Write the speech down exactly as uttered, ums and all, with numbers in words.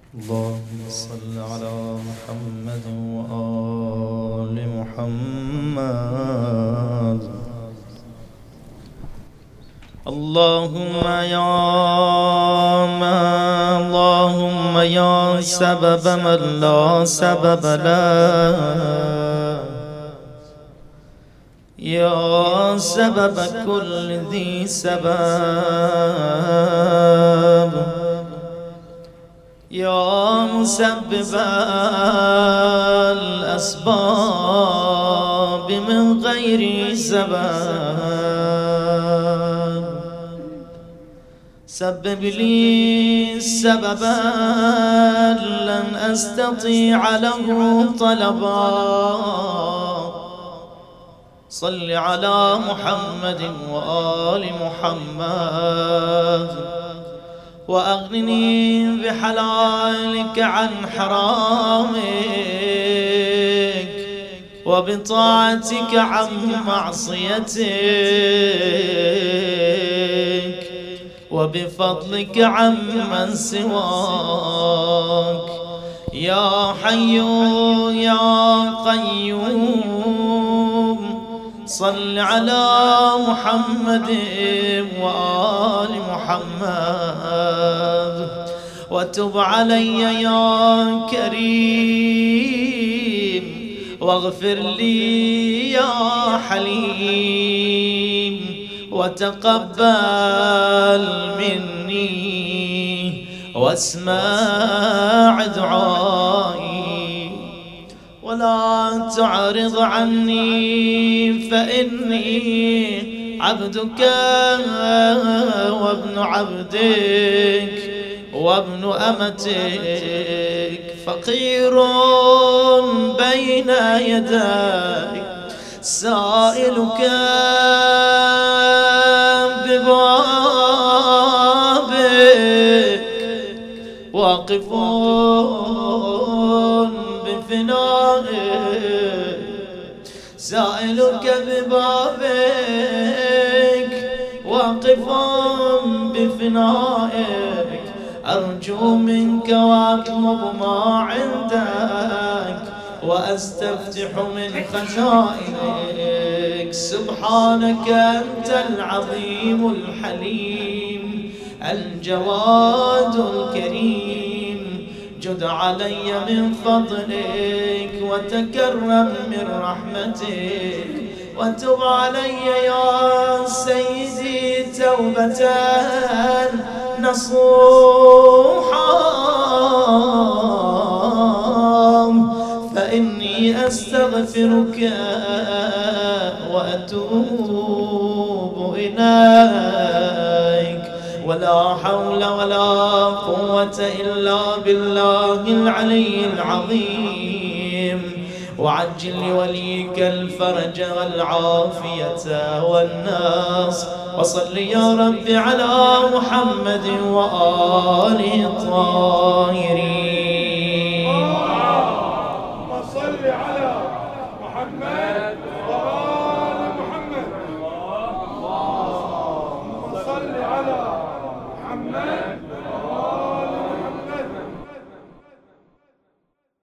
اللهم صل على محمد وآل محمد. اللهم يا ما اللهم يا سبب من لا سبب له، يا سبب كل ذي سبب، يا مسبب الأسباب من غير سبب، سبب لي سببا لن أستطيع له طلبا. صل على محمد وآل محمد، وأغنني بحلالك عن حرامك، وبطاعتك عن معصيتك، وبفضلك عن من سواك. يا حي يا قيوم، صل على محمد وآل محمد، وتب علي يا كريم، واغفر لي يا حليم، وتقبل مني واسمع دعائي، ولا تعرض عني فإني عبدك وابن عبدك وابن أمتك، فقير بين يديك، سائلك ببابك، واقف بفنائك، سائلك ببابك، واقف بفنائك، أرجو منك وأطلب ما عندك، وأستفتح من خزائنك. سبحانك أنت العظيم الحليم الجواد الكريم، جد علي من فضلك وتكرم من رحمتك، وتب علي يا سيدي توبة نصوحا، فإني أستغفرك وأتوب إليك، ولا حول ولا قوة إلا بالله العلي العظيم. وعجل لوليك الفرج والعافية والناس، وصل يا رب على محمد وآله الطاهرين. اللهم صل على محمد